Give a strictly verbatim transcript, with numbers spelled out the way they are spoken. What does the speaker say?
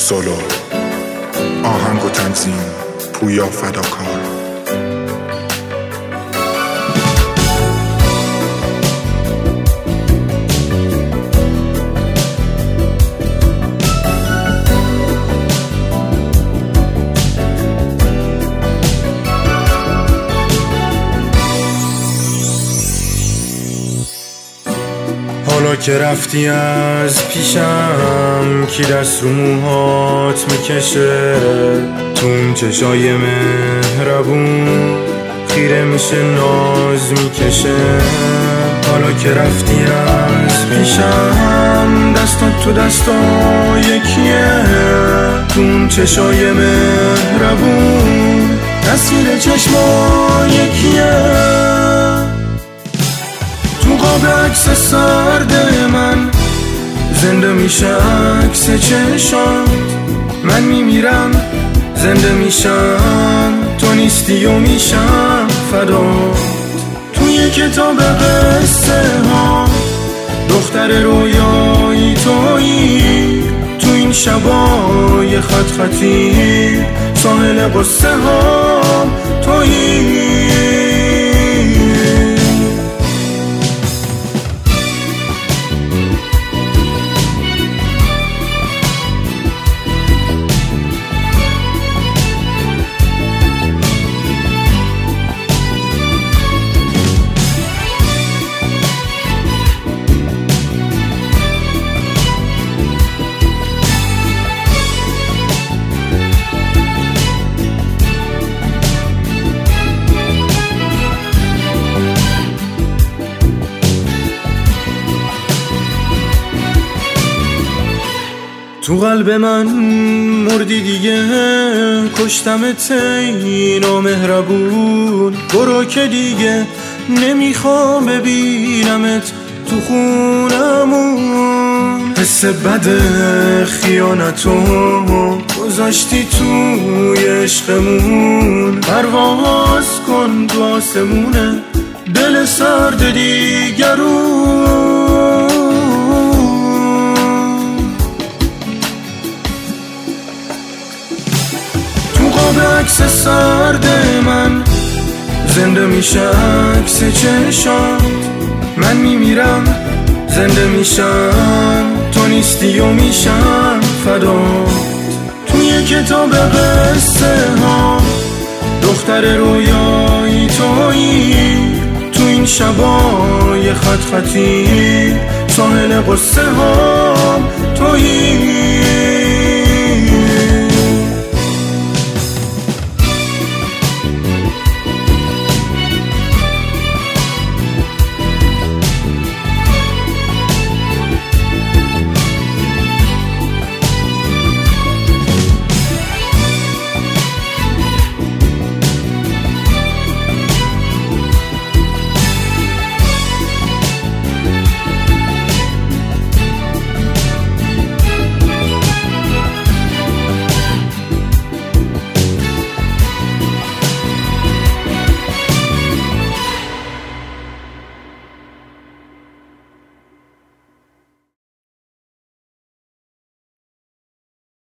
سولو آهنگ و تنظیم پویا فداکار. حالا که رفتی از پیشم، کی دست رو موهات میکشه؟ تو اون چشای مهربون خیره میشه ناز میکشه. حالا که رفتی از پیشم، دستات تو دستا یکیه. تو اون چشای مهربون تصویر چشما یکیه. تو قاب عکس سرد من زنده میشه عکس چشات. من میمیرم زنده میشم، تو نیستی و میشم فدات. توی کتاب قصه ها دختر رویایی تویی. تو این شبای خط خطی ساحل قصه ها تویی. تو قلب من مردی دیگه، کشتمت ای نامهربون. برو که دیگه نمیخوام ببینمت تو خونمون. حس بد خیانتو گذاشتی توی عشقمون. پرواز کن تو آسمونه دل سرد دیگرون. عکس سرد من زنده میشه عکس چشات. من میمیرم زنده میشم، تو نیستی و میشم فدات. توی کتاب قصه ها دختر رویایی تویی. تو این شبای خط خطی ساحل قصه ها تویی.